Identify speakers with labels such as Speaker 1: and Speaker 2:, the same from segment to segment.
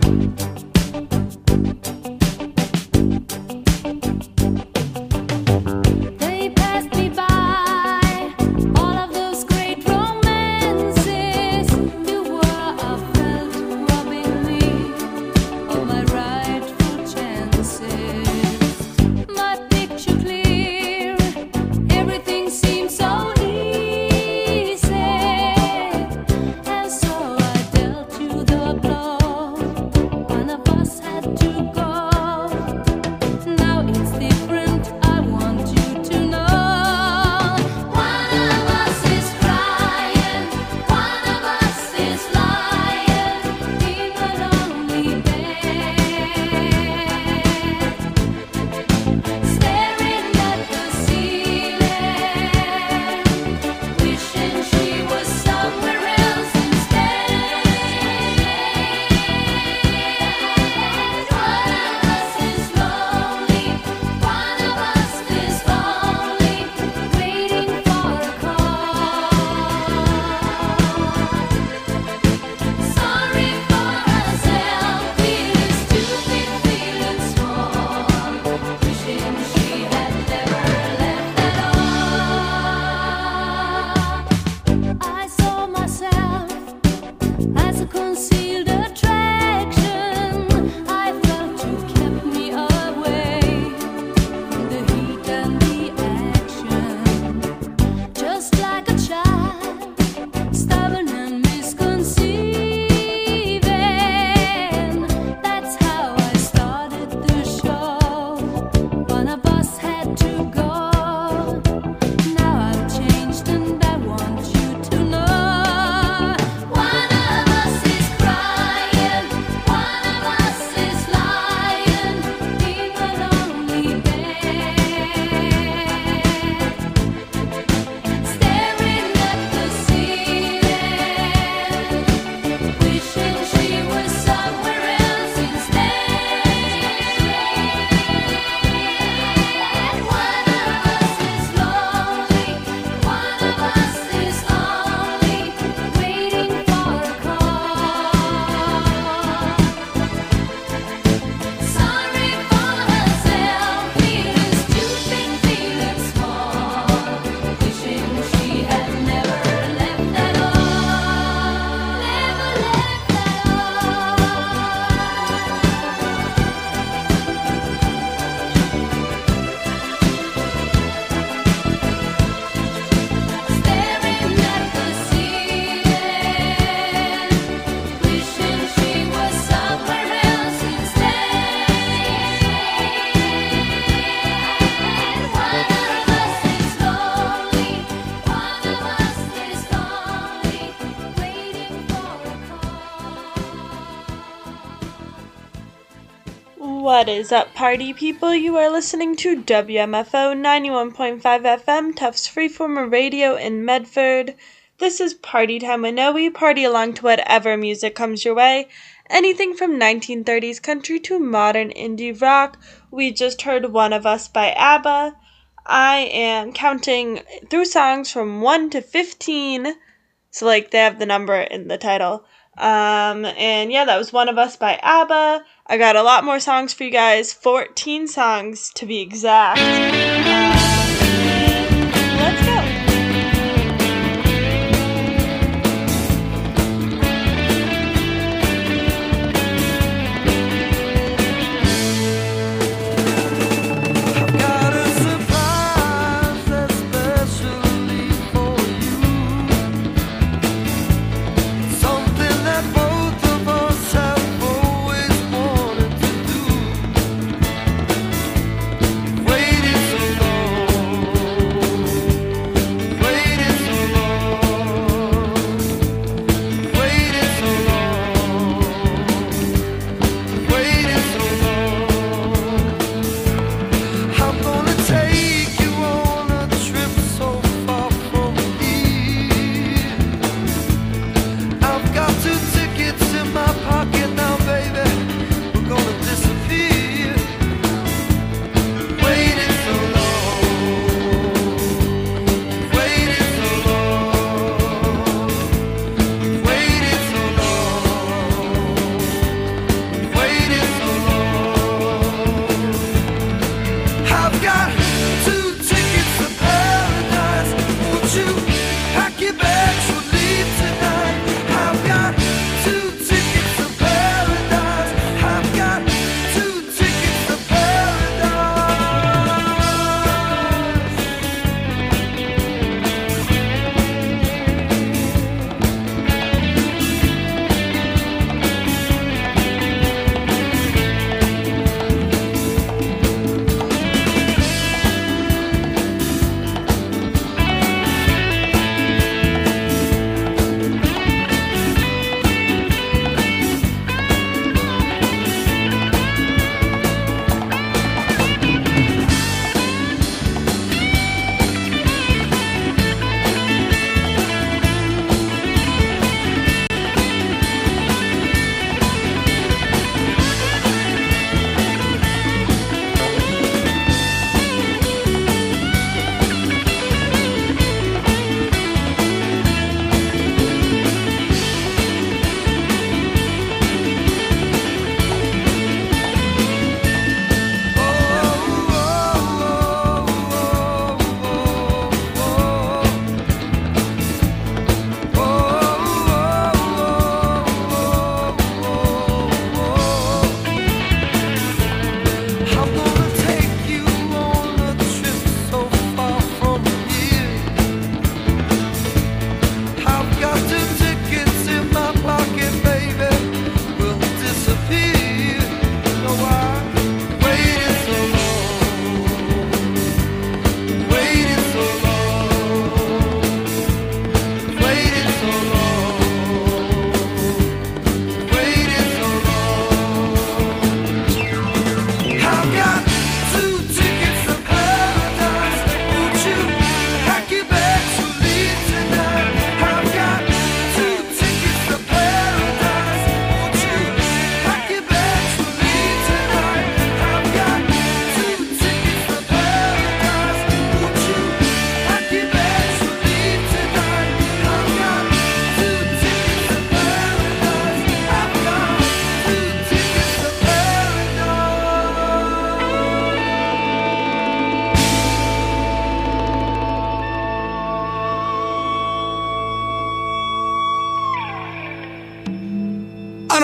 Speaker 1: What is up, party people? You are listening to WMFO 91.5 FM, Tufts Freeformer Radio in Medford. This is Party Time with Noe. Party along to whatever music comes your way. Anything from 1930s country to modern indie rock. We just heard One of Us by ABBA. I am counting through songs from 1 to 15. So, they have the number in the title. And yeah, that was One of Us by ABBA. I got a lot more songs for you guys, 14 songs to be exact. Let's go.
Speaker 2: Waited so long.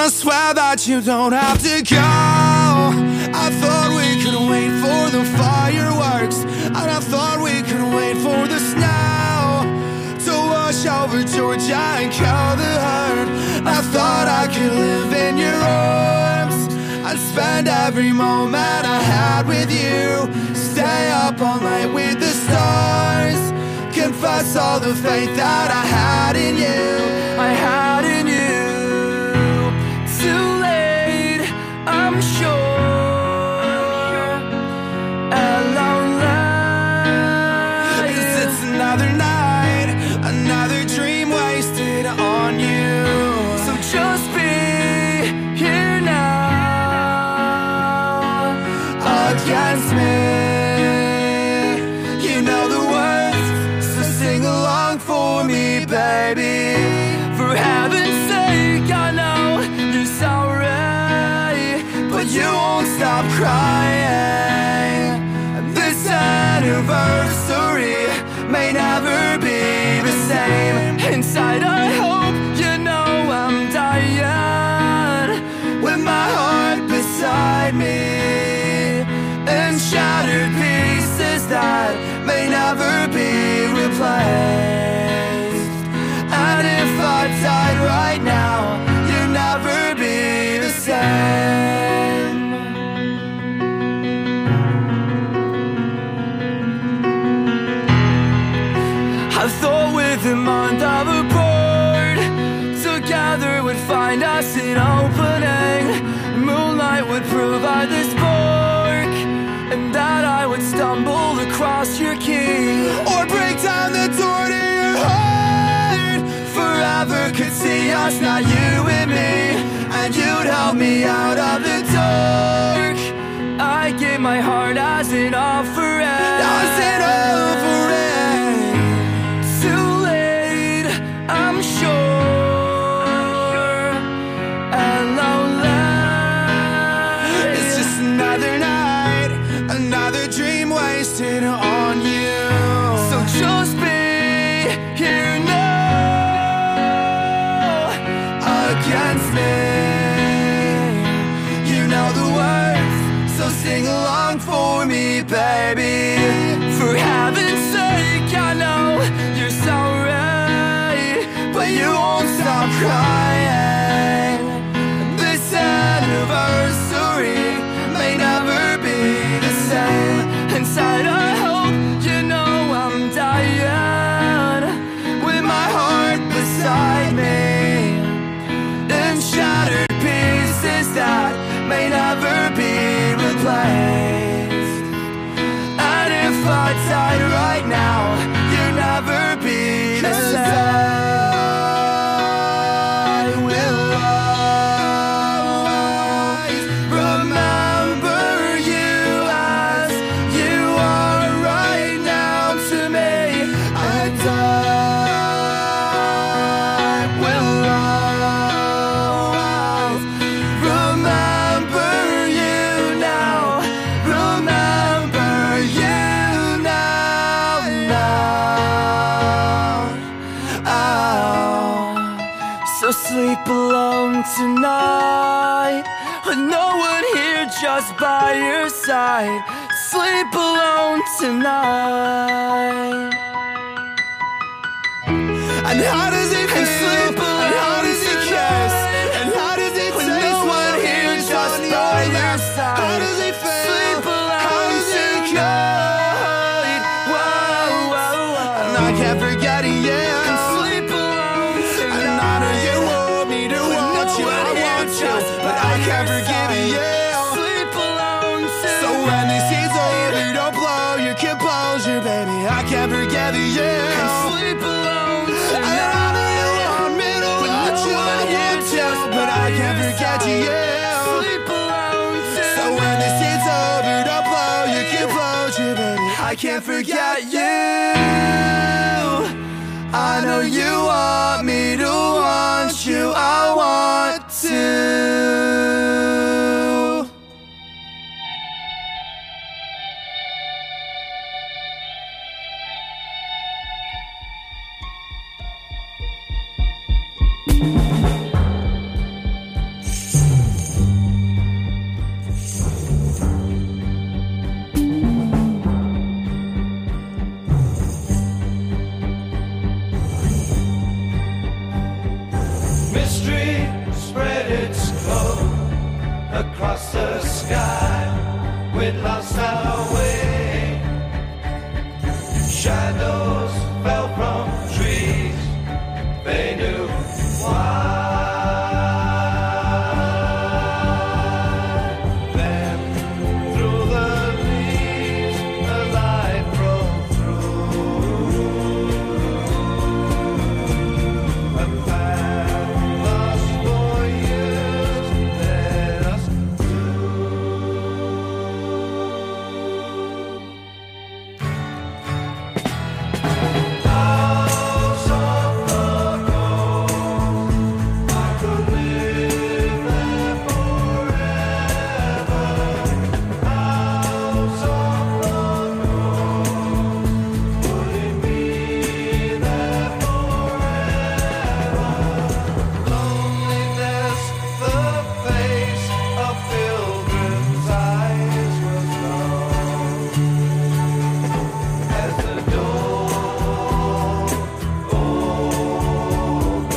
Speaker 2: I swear that you don't have to go. I thought we could wait for the fireworks, and I thought we could wait for the snow to wash over Georgia and kill the hurt. I thought I could live in your arms and spend every moment I had with you. Stay up all night with the stars, confess all the faith that I had in you. I had in you. Too late, I'm sure. Alone life. 'Cause it's another night, another dream wasted on you. So just be here now against me. You know the words, so sing along for me, baby. For heaven's sake, I know you're sorry, but you won't stop crying. This anniversary may never be the same. Inside I hope you know I'm dying, with my heart beside me, in shattered pieces that may never be replaced. And if I died right now, you'd never be the same. I thought with a month of apart, together would find us an opening. Moonlight would provide the spark, and that I would stumble across your key, or break down the door to your heart. Forever could see us, not you and me, and you'd help me out of the dark. I gave my heart as an offering. As an offering. Too late, I'm sure. And lonely. It's just another night, another dream wasted on you. So just be here now against me. You know the words, so sing along for me, baby. For heaven's sake, I know you're sorry, but you won't stop crying. This anniversary may never be the same. Inside I hope you know I'm dying, with my heart beside me, in shattered pieces that may never be replaced. And if I died right now, you'd never be the same. I will always remember you as you are right now to me. And I will always remember you now. Remember you now, oh. So sleep alone tonight, with no one here just by your side. Sleep alone tonight. And how does it feel? Sleep alone, and how does it kiss? And how does it taste? No one here just by your side. How does it feel? Sleep alone, how does it good? Whoa, whoa, whoa. And I can't forget it, yeah. And sleep alone tonight. And I know you want me to want you, I want you, but I can't forgive it, yeah. Sleep alone tonight. So when this is over, don't blow your composure, baby. I can't forget it, yeah. And sleep alone tonight. And I know you want me to want you, I want you, but I can't forget you, yeah. Sleep alone tonight. So when this is over, don't blow your composure, baby. I can't forget you. I know you want me to want you, I want to. across the sky, we'd lost our way. Shadows fell from trees, they knew why. Then through the leaves a light broke through, a path lost for years led us house of the coast. I could live there forever. House of the coast, putting me there forever. Loneliness, the face of pilgrims' eyes was gone as the door opened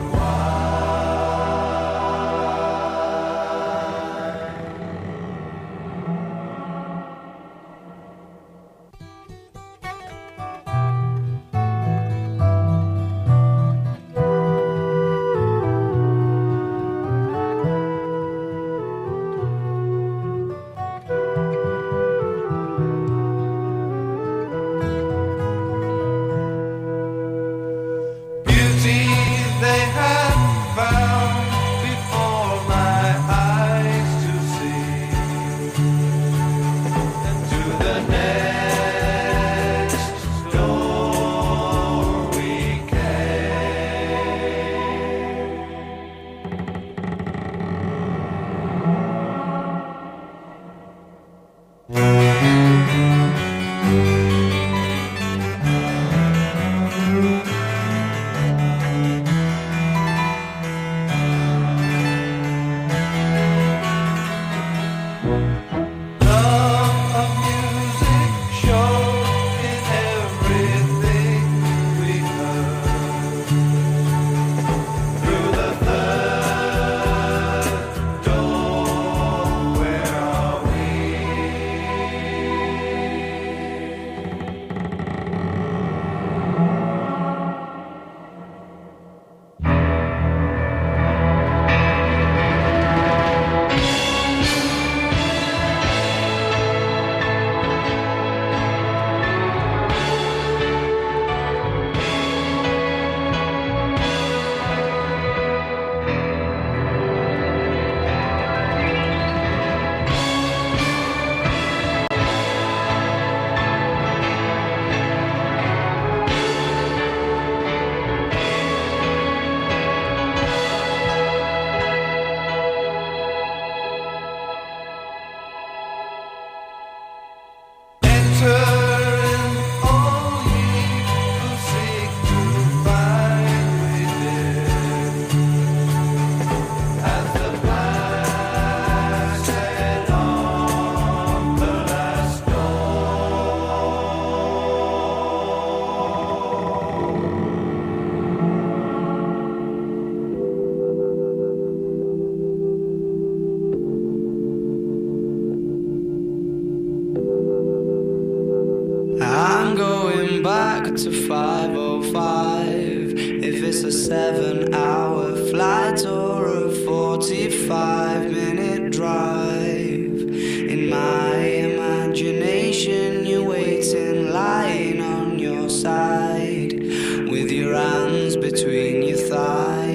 Speaker 2: beauty they had found before my eyes to see, and to the next door we love of music showed in everything we heard. Through the third door, where are we? Entering all ye who seek to find me dear, as the black said on the last door. I'm going back to 5:05. If it's a 7-hour flight or a 45-minute drive, in my imagination you're waiting, lying on your side, with your hands between your thighs.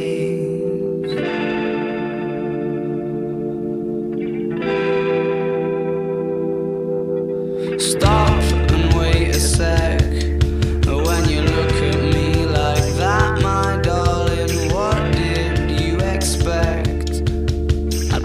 Speaker 2: Stop and wait a sec. When you look at me like that, my darling, what did you expect? I'd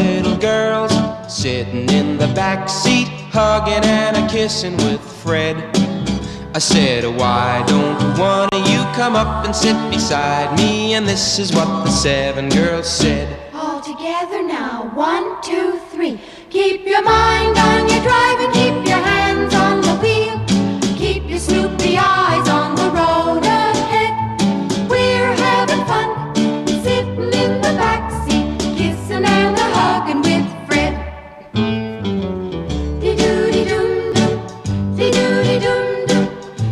Speaker 3: little girls sitting in the back seat, hugging and a-kissing with Fred. I said, why don't one of you come up and sit beside me? And this is what the 7 girls said.
Speaker 4: All together now, 1, 2, 3. Keep your mind on your drive and keep your hands on the wheel. Keep your snoopy eyes on the road ahead. We're having fun, sitting in the back seat, kissing and a-hugging with Fred. Dee-doo-dee-dum-dum, dee-doo-dee-dum-dum,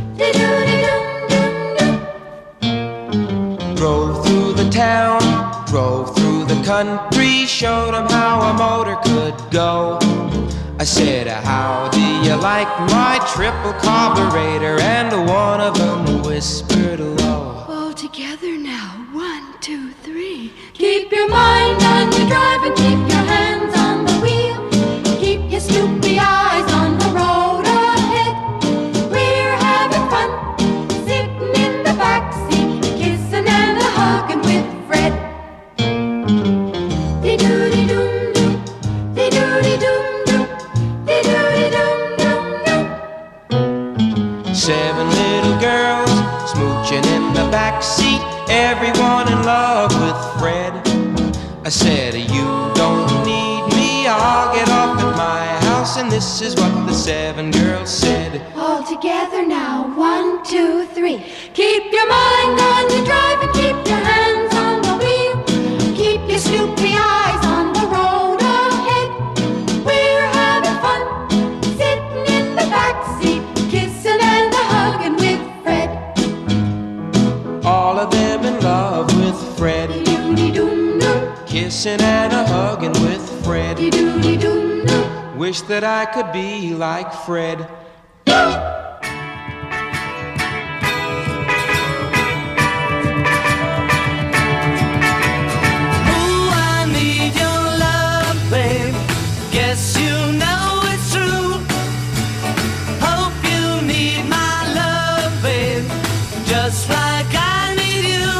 Speaker 4: dee-doo-dee-dum-dum.
Speaker 3: Drove through the town, drove through the country, showed them how a motor could go. I said, how do you like my triple carburetor? And one of them whispered low.
Speaker 4: All together now, 1, 2, 3. Keep your mind on your drive and keep your hands on the wheel. Keep your snoopy eyes on the road ahead. We're having fun, sitting in the back seat, kissing and a-hugging with Fred. Dee-doo-dee-dum-dum, dee-doo-dee-dum-dum, dee-doo-dee-dum-dum-dum.
Speaker 3: 7 little girls smooching in the back seat, everyone in love with Fred. I said, you don't need me, I'll get off at my house. And this is what the 7 girls said.
Speaker 4: All together now, 1, 2, 3. Keep your mind on your drive and keep your hands on the wheel. Keep your snoopy eyes on the road ahead. We're having fun, sitting in the back seat, kissing and a-hugging with Fred.
Speaker 3: All of them in love with Fred,
Speaker 4: Dee-doo-dee-dum-dum,
Speaker 3: kissing and a-hugging with Fred.
Speaker 4: dee-doo-dee-dum-dum.
Speaker 3: Wish that I could be like Fred.
Speaker 2: Ooh, I need your love, babe. Guess you know it's true. Hope you need my love, babe, just like I need you.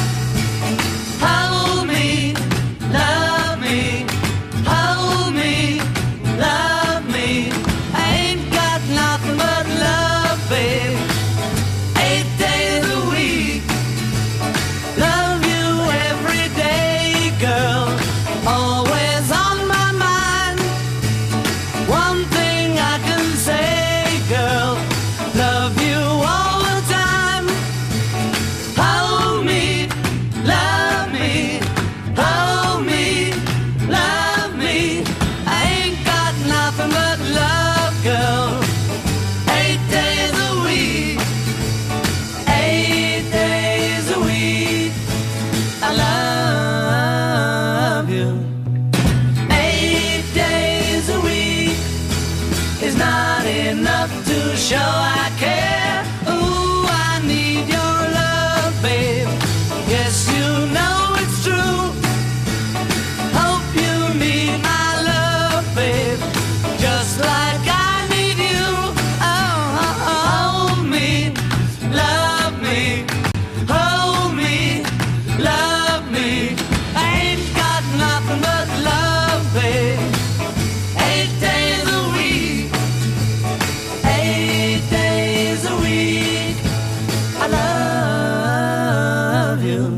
Speaker 2: Hold me, love me, hold me, love me. I ain't got nothing but love, babe. 8 days a week. Love you every day, girl. Always on my mind. One thing I can say, girl. Love you all the time. Hold me, love me, hold me, love me. I ain't got nothing but love, girl. 8 days a week. 8 days a week. I love you. 8 days a week is not enough to show I care. Ooh, I need your love, babe. Yes, you know it's true. Hope you need my love, babe, just like I need you. Oh, hold me, love me, hold me, love me. I ain't got nothing but love, babe. 8 days a week. 8 days a week. I love you.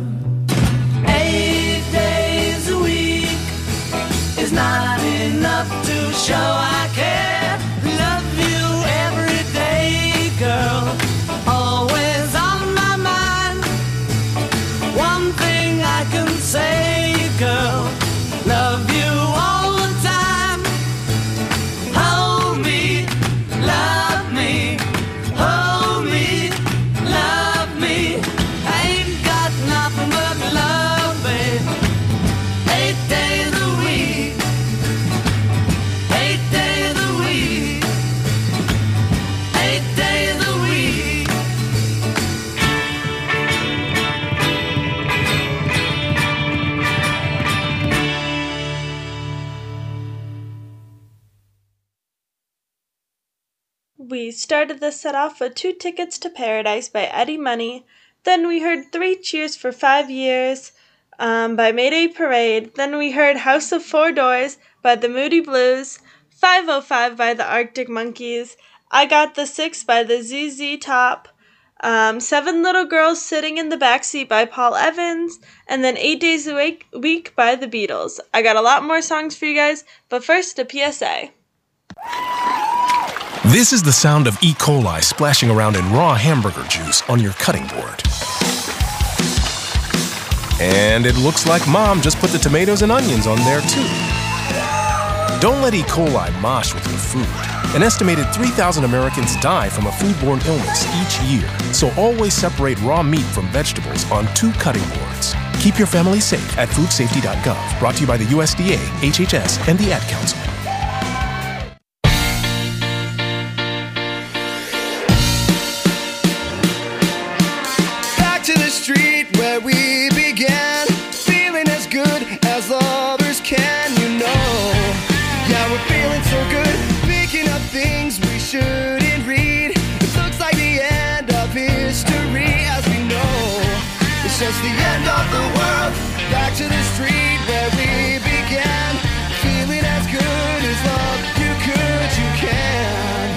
Speaker 2: 8 days a week is not enough to show I care. Love you every day, girl. Always on my mind. One thing I can say, girl. Love you all the time. Hold me, love me, hold me, love me. I ain't got nothing but love, babe. 8 days a week. 8 days a week. 8 days a week.
Speaker 1: We started the set off with 2 Tickets to Paradise by Eddie Money. Then we heard 3 cheers for 5 years by Mayday Parade. Then we heard House of Four Doors by the Moody Blues, 505 by the Arctic Monkeys, I Got the Six by the ZZ Top, Seven Little Girls Sitting in the Backseat by Paul Evans, and then 8 Days a Week by the Beatles. I got a lot more songs for you guys, but first a PSA.
Speaker 5: This is the sound of E. coli splashing around in raw hamburger juice on your cutting board. And it looks like Mom just put the tomatoes and onions on there too. Don't let E. coli mosh with your food. An estimated 3,000 Americans die from a foodborne illness each year, so always separate raw meat from vegetables on 2 cutting boards. Keep your family safe at foodsafety.gov. Brought to you by the USDA, HHS, and the Ad Council.
Speaker 2: Back to the street where we began, feeling as good as lovers can, you know. Yeah, we're feeling so good, picking up things we shouldn't read. It looks like the end of history as we know. It's just the end of the world. Back to the street where we began, feeling as good as love you could, you can.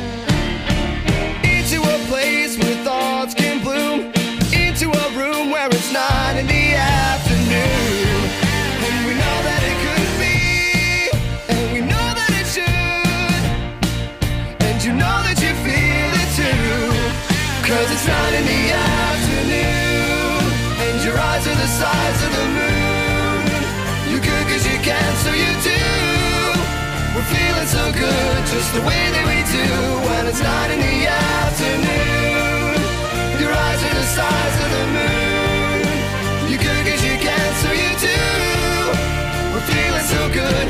Speaker 2: Into a place where thoughts can bloom, into a room where it's 9 in the afternoon. And we know that it could be, and we know that it should, and you know that you feel it too. Cause it's 9 in the afternoon, and your eyes are the size of the moon. You could cause you can, so you do. We're feeling so good, just the way that we do. When it's 9 in the afternoon, your eyes are the size of the moon. You could cause you can, so you do. We're feeling so good.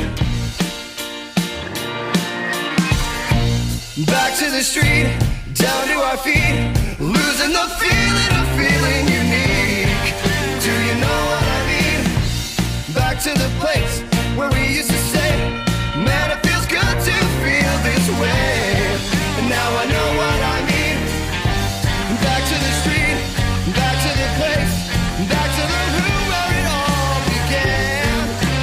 Speaker 2: Back to the street, down to our feet, losing the feeling of feeling unique. Do you know what I mean? Back to the place where we used to say, man, it feels good to feel this way. And now I know what I mean. Back to the street, back to the place, back to the room where it all began.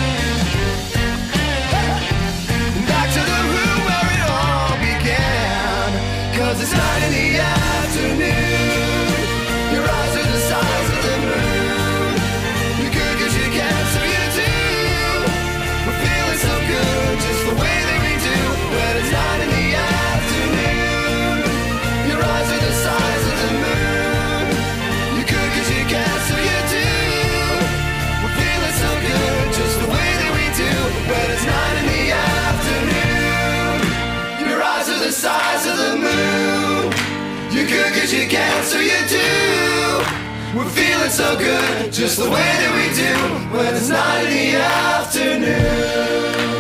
Speaker 2: Back to the room where it all began. Cause it's 9 in the afternoon, your eyes are the size of the moon. You could cause you can, so you do. We're feeling so good, just the way that we do. When it's 9 in the afternoon, your eyes are the size of the moon. You could cause you can, so you do. We're feeling so good, just the way that we do. When it's 9 in the afternoon, your eyes are the size of the moon. You could cause you can, so you do. We're feeling so good, just the way that we do. When it's 9 in the afternoon.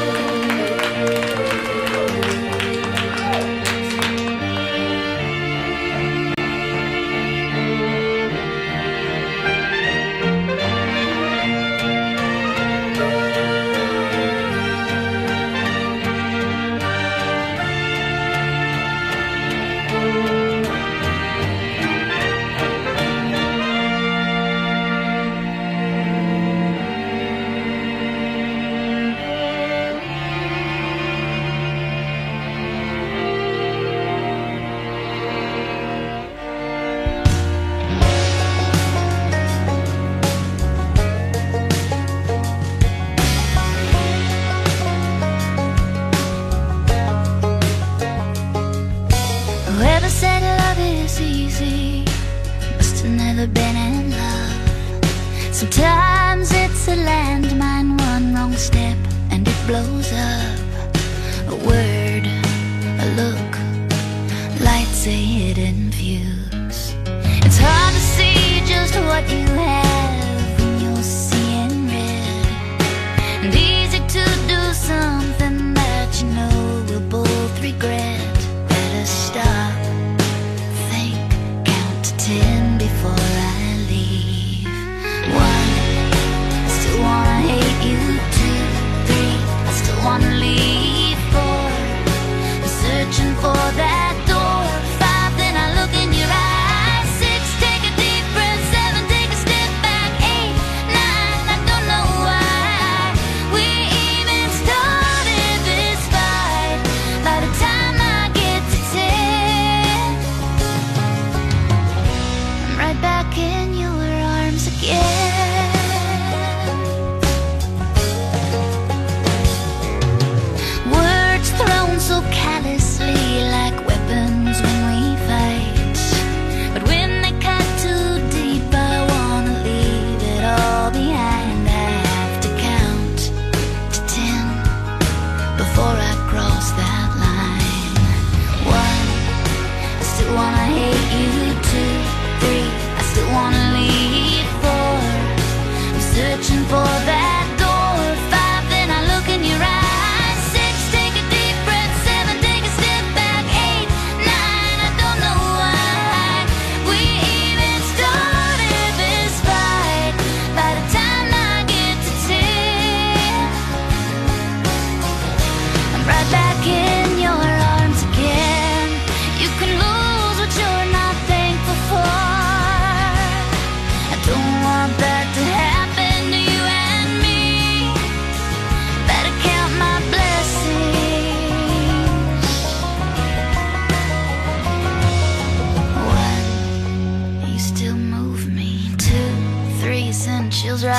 Speaker 6: Whoever said love is easy must have never been in love. Sometimes it's a landmine, one wrong step and it blows up. A word, a look, lights a hidden fuse. It's hard to see just what you have when you're seeing red, and easy to do something that you know we'll both regret. Better stop, think, count to 10 before I leave. 1, I still wanna hate you. 2, 3, I still wanna leave. 4, I'm searching for that door. 5,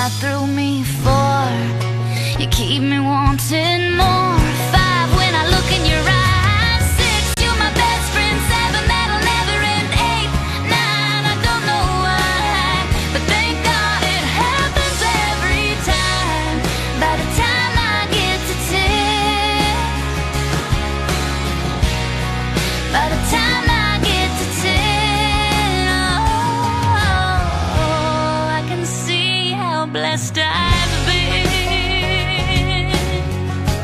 Speaker 6: got through me. 4, you keep me wanting more. 5, when I look in your eyes. 6, you're my best friend. 7, that'll never end. 8, 9, I don't know why, but thank God it happens every time. By the time I get to 10, by the time I get to 10, oh, I can see how blessed I've been.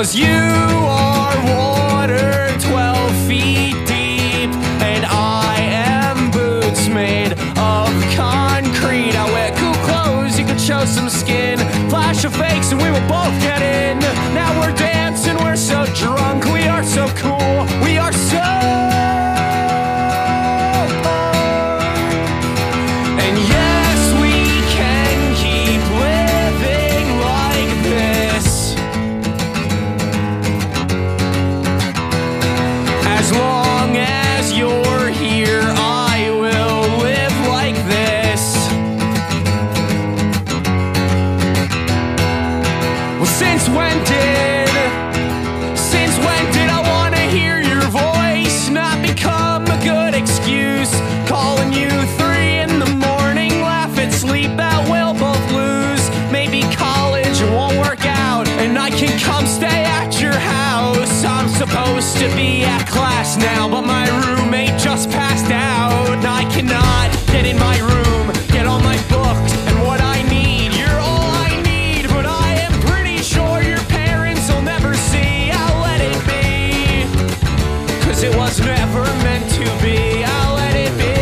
Speaker 7: 'Cause you are water 12 feet deep, and I am boots made of concrete. I wear cool clothes, you could show some skin, flash of fakes and we will both get in. Now we're dancing, we're so drunk, we are so cool, we are so and yes, we can keep living like this, as long as you're here, I will live like this. Well, since when did I wanna hear your voice? Not become a good excuse. Calling you 3 in the morning, laugh at sleep that we'll both lose. Maybe college won't work out, and I can come stay at your house. I'm supposed to be at class now, but my roommate just passed out. I cannot get in my room, get all my books and what I need. You're all I need, but I am pretty sure your parents will never see. I'll let it be, 'cause it was never meant to be. I'll let it be,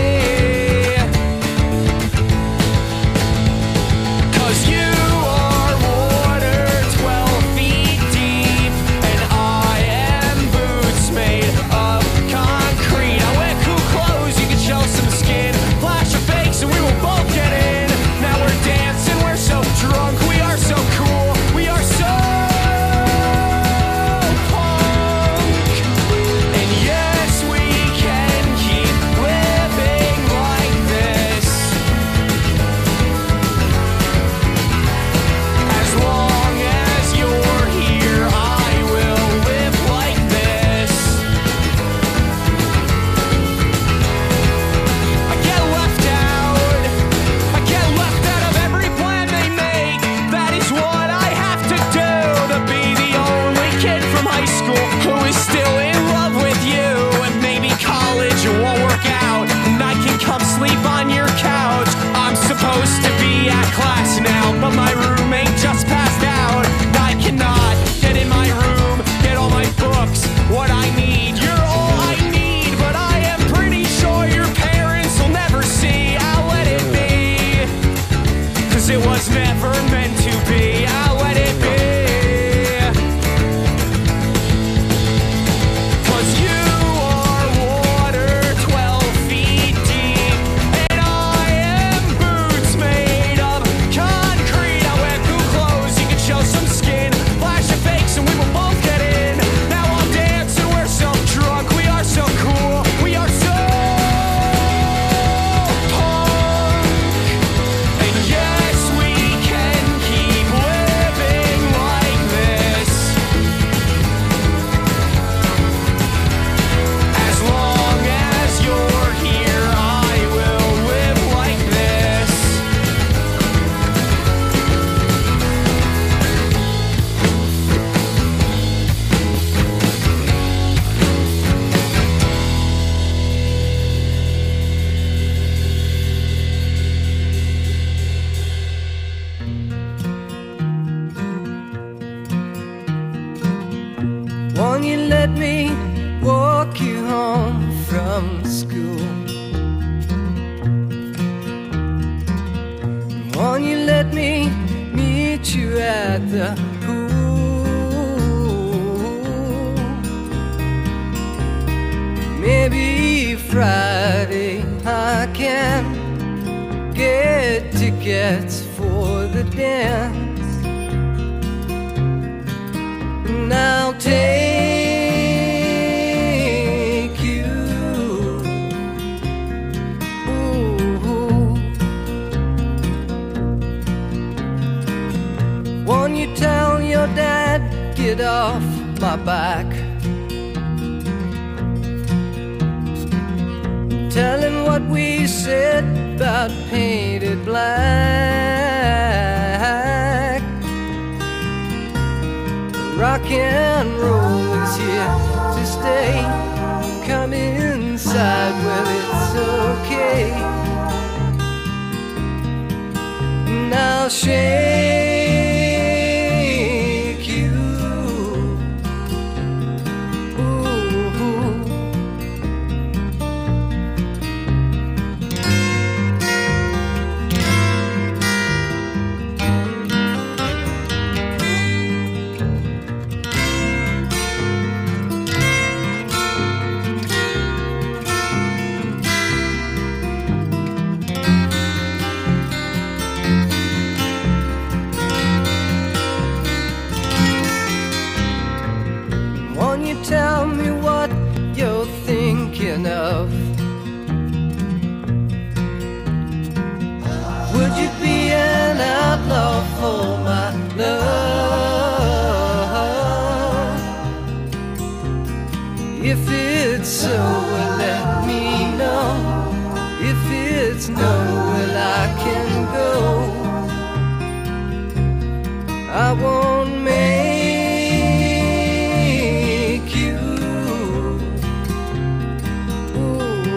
Speaker 7: 'cause you are water 12 feet deep, and I am boots made of concrete. I wear cool clothes, you can show some skin, flash of fakes and we will both get in. Now we're dancing, we're so drunk, we are so cool, we are so punk. And yes, we can keep living like this, as long as you're here, I will live like this. I get left out of every plan they make. That is what I have to do, to be the only kid from high school who is still in love with you. And maybe college won't work out, and I can come sleep on your couch. I'm supposed to be at class now, but my roommate just passed out. I cannot get in my room, get all my books, what I need. You're all I need, but I am pretty sure your parents will never see. I'll let it be, 'cause it was never meant to be. I'll let it be, 'cause you are water 12 feet deep, and I am boots made of concrete. I wear cool clothes, you can show some skin, flash of fakes and we will both get in. Now I'm dancing, we're so drunk, we are so cool, we are so punk. And yes, we can keep living like this, as long as you're here, I will live like this.
Speaker 2: Won't you let me walk you home from school? Won't you let me meet you at the pool? Maybe Friday I can get tickets for the dance. And I'll take you. Ooh. Won't you tell your dad, get off my back? Tell him what we said about painted black. Rock and roll is here to stay. Come inside, well, it's okay. And I'll shake you.
Speaker 8: enough? Would you be an outlaw for my love? If it's so, well, let me know. If it's no, well, I can go. I won't make you. Ooh,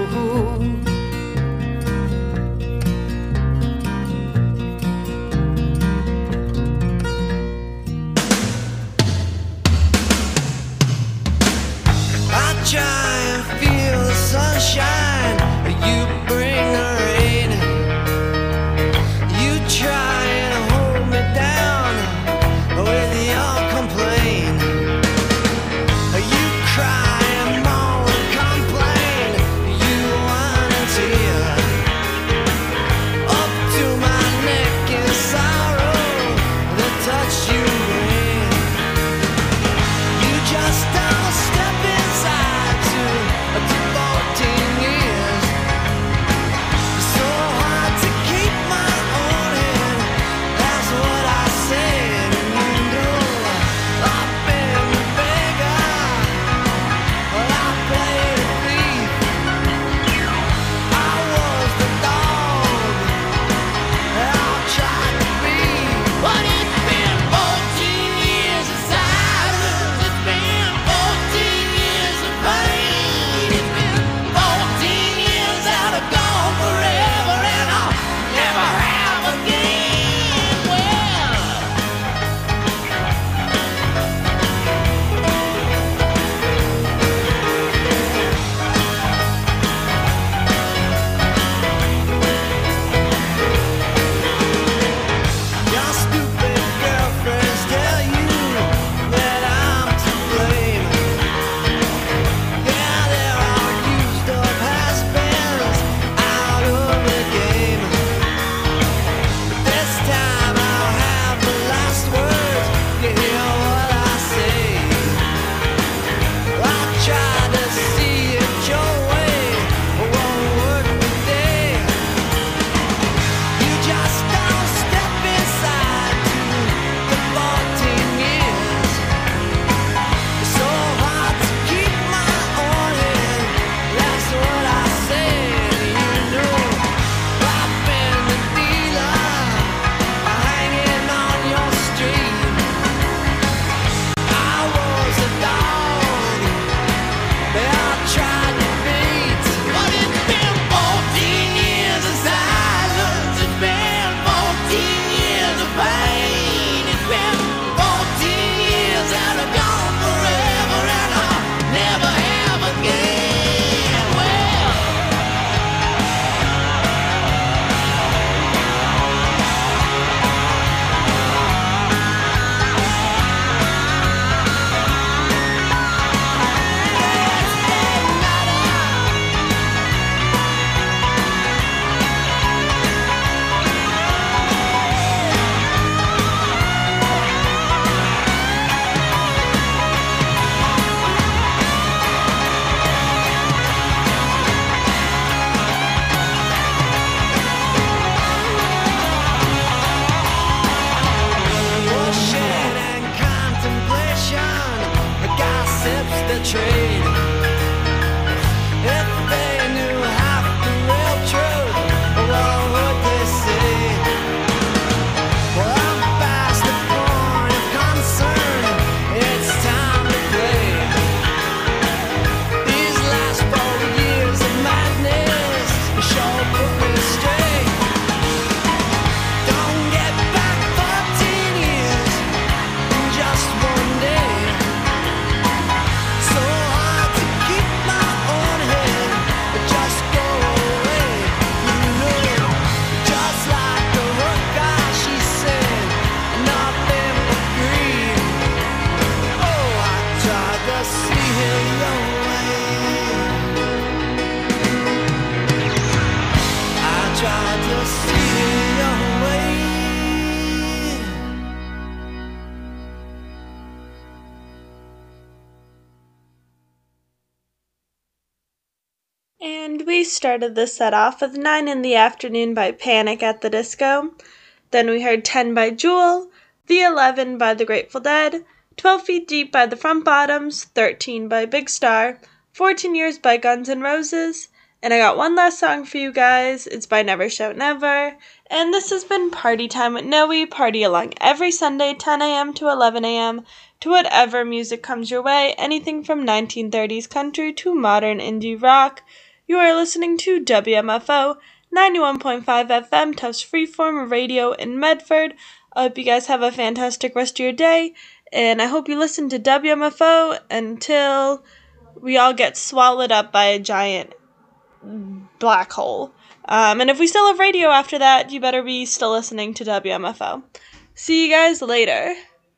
Speaker 1: And we started this set off with 9 in the Afternoon by Panic at the Disco. Then we heard 10 by Jewel, The 11 by The Grateful Dead, 12 Feet Deep by The Front Bottoms, 13 by Big Star, 14 Years by Guns N' Roses, and I got one last song for you guys. It's by Never Shout Never. And this has been Party Time with Noe. Party along every Sunday, 10 a.m. to 11 a.m. to whatever music comes your way, anything from 1930s country to modern indie rock. You are listening to WMFO 91.5 FM, Tufts Freeform Radio in Medford. I hope you guys have a fantastic rest of your day, and I hope you listen to WMFO until we all get swallowed up by a giant black hole. And if we still have radio after that, you better be still listening to WMFO. See you guys later.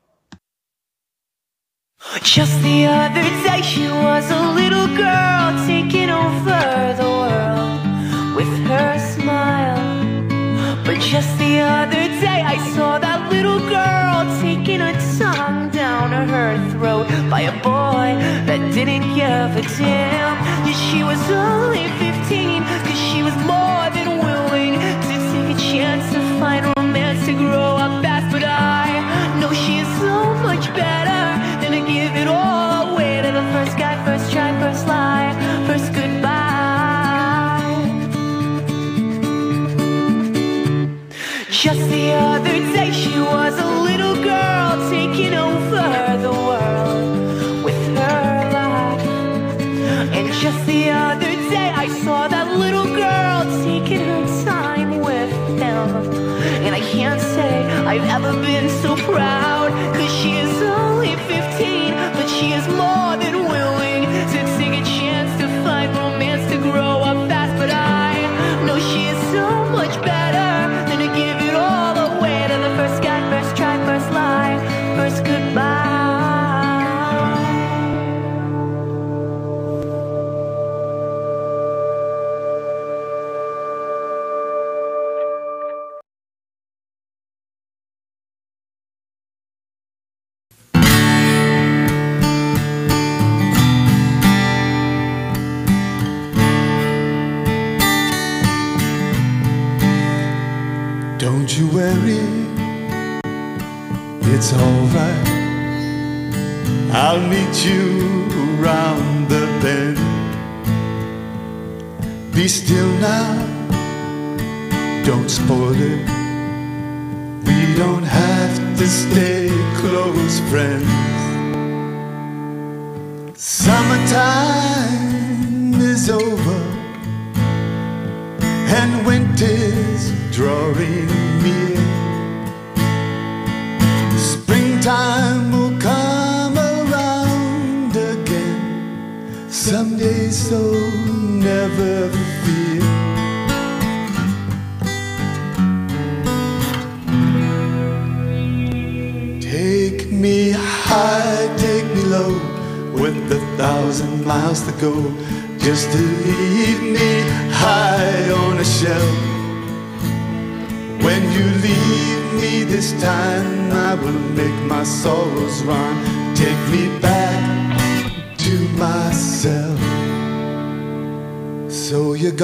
Speaker 9: Just the other day she was a little girl taking over the world with her smile. But just the other day I saw that little girl taking her tongue down her throat by a boy that didn't give a damn. Yeah, she was only 15, cause she was more than willing to take a chance to find romance, to grow up fast. But I know she is so much better than to give it all away to the first guy, first try, first lie, first goodbye. Just the other day she was a little girl taking over the world with her life. And just the other day I saw that little girl taking her time with him. And I can't say I've ever been so proud, cause she is only 15, but she is more than willing to take a chance to find romance, to grow up fast. But I know she is so much better than to give it all away to the first guy, first try, first lie, first goodbye.
Speaker 2: Don't you worry, it's alright. I'll meet you around the bend. Be still now, don't spoil it. We don't have to stay close friends. Summertime is over and winter's drawing near. Springtime will come around again someday, so never fear. Take me high, take me low, with 1,000 miles to go, just to leave me high on a shelf. When you leave me this time, I will make my sorrows run. Take me back to myself. So you're gone.